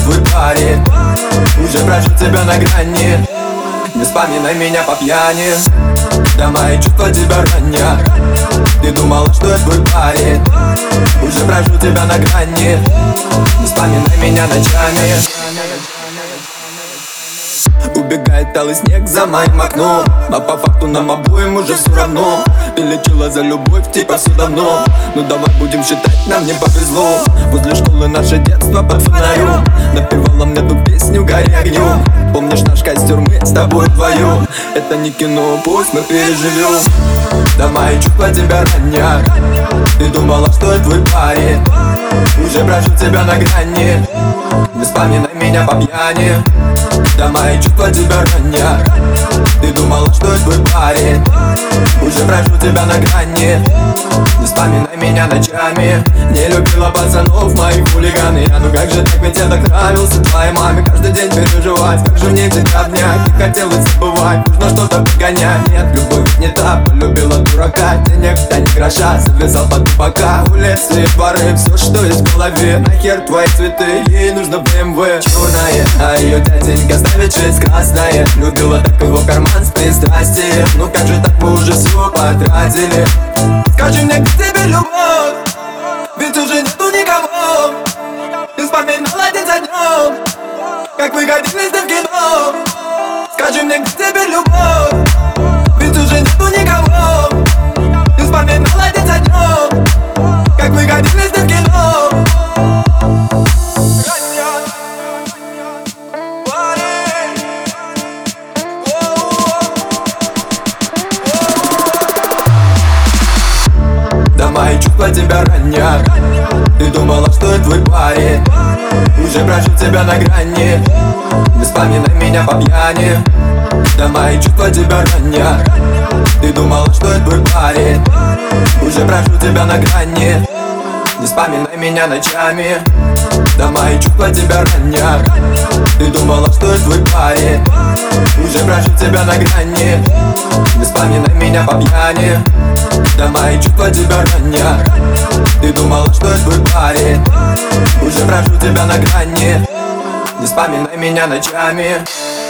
твой парень. Уже прошу тебя на грани, не вспоминай меня по пьяни. Да мои чувства тебя ранят, ты думала, что я твой парень. Уже прошу тебя на грани, не вспоминай меня ночами. Убегает талый снег за моим окном, а по факту нам обоим уже все равно. Ты лечила за любовь, типа все давно. Ну давай будем считать, нам не повезло. Возле школы наше детство под фонарем напевала мне ту песню «Гори огнем». Помнишь наш костер, мы с тобой вдвоем? Это не кино, пусть мы переживем. Да мои чувства тебя ранят, ты думала, что я твой парень. Уже прошу тебя на грани, не вспоминай меня по пьяни. Да мои чувства тебя ранят, ты думала, что я твой парень. Уже прошу тебя на грани, не вспоминай меня ночами. Не любила пацанов, моих хулиганы. А ну как же так, ведь я так нравился твоей маме. Каждый день переживать, как же мне тебя обнять. Не хотелось забывать, нужно что-то погонять. Нет, любовь не та, полюбила дурака. Денег-то не гроша, завязал под пока. Улицы, дворы, все, что есть в голове. Нахер твои цветы, ей нужно BMW черное, а ее дяденька ставит 6 красное. Любила так его карман с пристрастием. Ну как же так, мы уже все потратили. Скажи мне, где тебе любовь? Ведь уже нету никого. Ты вспоминала день за днем, как мы ходили с ним в кино. Скажи мне, где тебе любовь? Ведь уже нету никого. Ты вспоминала день за днем, как мы ходили с ним в кино. Мои чувства тебя ранят, ты думала, что я твой парень. Уже прошу тебя на грани, не вспоминай меня по пьяни. Да мои чувства тебя ранят, ты думала, что я твой парень. Уже прошу тебя на грани, не вспоминай меня ночами. Да мои чувства тебя ранят, ты думала, что я твой парень. Уже прошу тебя на грани, не вспоминай меня по пьяни. Да мои чувства тебя ранят, ты думала, что я твой парень. Уже прошу тебя на грани, не вспоминай меня ночами.